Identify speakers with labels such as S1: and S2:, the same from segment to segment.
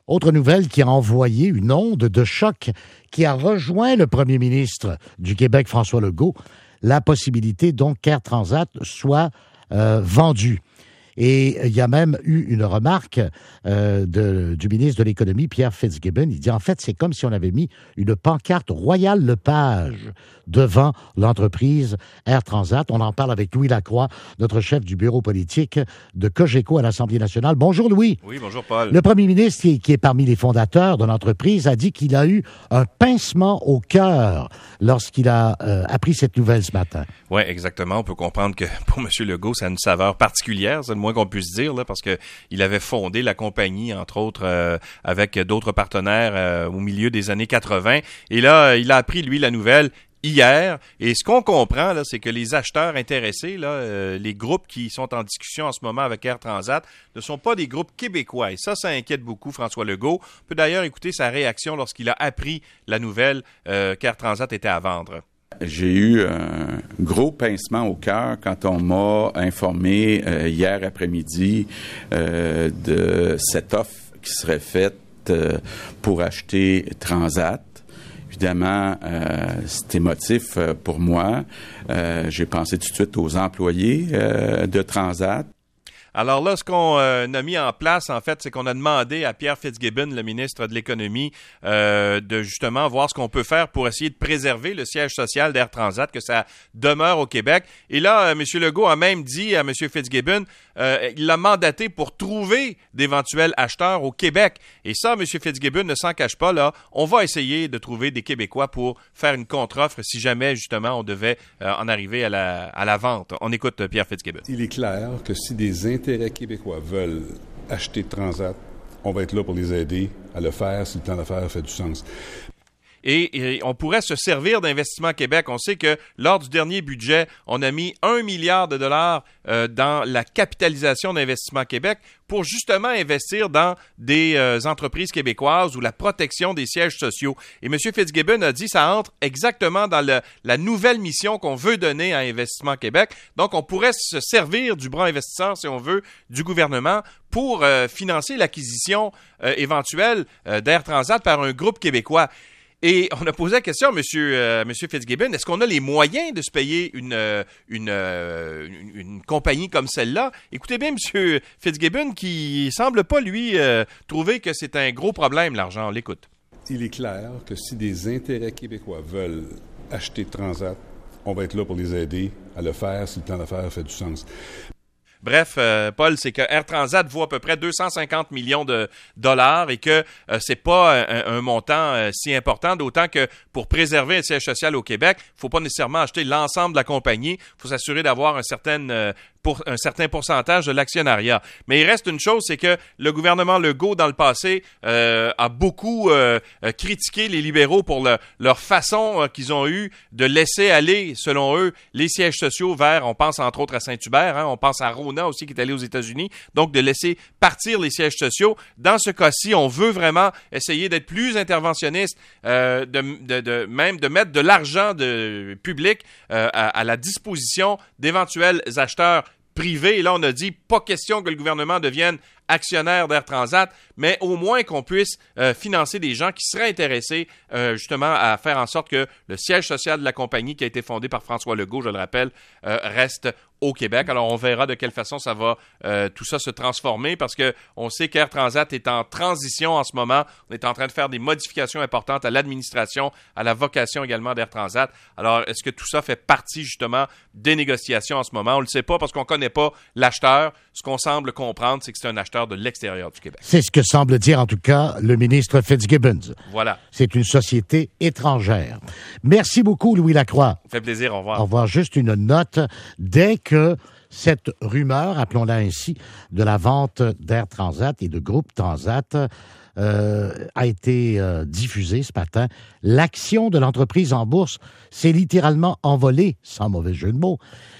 S1: Autre nouvelle qui a envoyé une onde de choc qui a rejoint le premier ministre du Québec, François Legault, la possibilité donc qu'Air Transat soit vendu. Et il y a même eu une remarque du ministre de l'Économie, Pierre Fitzgibbon. Il dit, en fait, c'est comme si on avait mis une pancarte Royal Lepage devant l'entreprise Air Transat. On en parle avec Louis Lacroix, notre chef du bureau politique de Cogeco à l'Assemblée nationale. Bonjour, Louis.
S2: Oui, bonjour, Paul.
S1: Le premier ministre, qui est parmi les fondateurs de l'entreprise, a dit qu'il a eu un pincement au cœur lorsqu'il a appris cette nouvelle ce matin.
S2: Oui, exactement. On peut comprendre que pour M. Legault, ça a une saveur particulière, c'est le moins qu'on puisse dire, là, parce qu'il avait fondé la compagnie, entre autres, avec d'autres partenaires au milieu des années 80. Et là, il a appris, lui, la nouvelle hier. Et ce qu'on comprend, là, c'est que les acheteurs intéressés, là, les groupes qui sont en discussion en ce moment avec Air Transat, ne sont pas des groupes québécois. Et ça inquiète beaucoup François Legault. On peut d'ailleurs écouter sa réaction lorsqu'il a appris la nouvelle qu'Air Transat était à vendre.
S3: J'ai eu un gros pincement au cœur quand on m'a informé hier après-midi de cette offre qui serait faite pour acheter Transat. Évidemment, c'est émotif pour moi. J'ai pensé tout de suite aux employés de Transat.
S2: Alors là, ce qu'on a mis en place, en fait, c'est qu'on a demandé à Pierre Fitzgibbon, le ministre de l'Économie, de justement voir ce qu'on peut faire pour essayer de préserver le siège social d'Air Transat, que ça demeure au Québec. Et là, M. Legault a même dit à M. Fitzgibbon, il l'a mandaté pour trouver d'éventuels acheteurs au Québec. Et ça, M. Fitzgibbon ne s'en cache pas, là. On va essayer de trouver des Québécois pour faire une contre-offre si jamais, justement, on devait en arriver à la vente. On écoute Pierre Fitzgibbon.
S4: Il est clair que si des intérêts québécois veulent acheter Transat, on va être là pour les aider à le faire si le plan d'affaires fait du sens.
S2: Et on pourrait se servir d'Investissement Québec. On sait que lors du dernier budget, on a mis 1 milliard de dollars dans la capitalisation d'Investissement Québec pour justement investir dans des entreprises québécoises ou la protection des sièges sociaux. Et M. Fitzgibbon a dit que ça entre exactement dans la nouvelle mission qu'on veut donner à Investissement Québec. Donc, on pourrait se servir du bras investisseur, si on veut, du gouvernement pour financer l'acquisition éventuelle d'Air Transat par un groupe québécois. Et on a posé la question à M. Fitzgibbon, est-ce qu'on a les moyens de se payer une compagnie comme celle-là? Écoutez bien M. Fitzgibbon qui semble pas, lui, trouver que c'est un gros problème, l'argent. On l'écoute.
S4: Il est clair que si des intérêts québécois veulent acheter Transat, on va être là pour les aider à le faire si le plan d'affaires fait du sens.
S2: Bref, Paul, c'est que Air Transat vaut à peu près 250 millions de dollars et que c'est pas un montant si important, d'autant que pour préserver un siège social au Québec, il faut pas nécessairement acheter l'ensemble de la compagnie, il faut s'assurer d'avoir un certain pourcentage de l'actionnariat. Mais il reste une chose, c'est que le gouvernement Legault, dans le passé, a beaucoup critiqué les libéraux pour leur façon qu'ils ont eue de laisser aller, selon eux, les sièges sociaux vers, on pense entre autres à Saint-Hubert, on pense à Rona aussi qui est allé aux États-Unis, donc de laisser partir les sièges sociaux. Dans ce cas-ci, on veut vraiment essayer d'être plus interventionniste, même de mettre de l'argent public à la disposition d'éventuels acheteurs privés. Et là, on a dit, pas question que le gouvernement devienne actionnaire d'Air Transat, mais au moins qu'on puisse financer des gens qui seraient intéressés justement à faire en sorte que le siège social de la compagnie qui a été fondé par François Legault, je le rappelle, reste au Québec. Alors, on verra de quelle façon ça va tout ça se transformer parce que on sait qu'Air Transat est en transition en ce moment. On est en train de faire des modifications importantes à l'administration, à la vocation également d'Air Transat. Alors, est-ce que tout ça fait partie justement des négociations en ce moment? On ne le sait pas parce qu'on ne connaît pas l'acheteur. Ce qu'on semble comprendre, c'est que c'est un acheteur de l'extérieur du Québec.
S1: C'est ce que semble dire en tout cas le ministre Fitzgibbon.
S2: Voilà.
S1: C'est une société étrangère. Merci beaucoup, Louis Lacroix.
S2: Ça fait plaisir, au revoir.
S1: Au revoir. Juste une note. Dès que cette rumeur, appelons-la ainsi, de la vente d'Air Transat et de groupe Transat a été diffusée ce matin, l'action de l'entreprise en bourse s'est littéralement envolée, sans mauvais jeu de mots.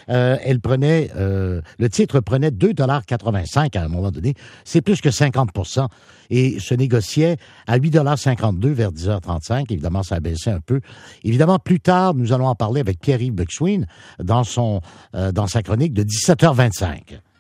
S1: Le titre prenait 2,85 $ à un moment donné. C'est plus que 50%. Et se négociait à 8,52 $ vers 10h35. Évidemment, ça a baissé un peu. Évidemment, plus tard, nous allons en parler avec Pierre-Yves Buxwin dans sa chronique de 17h25.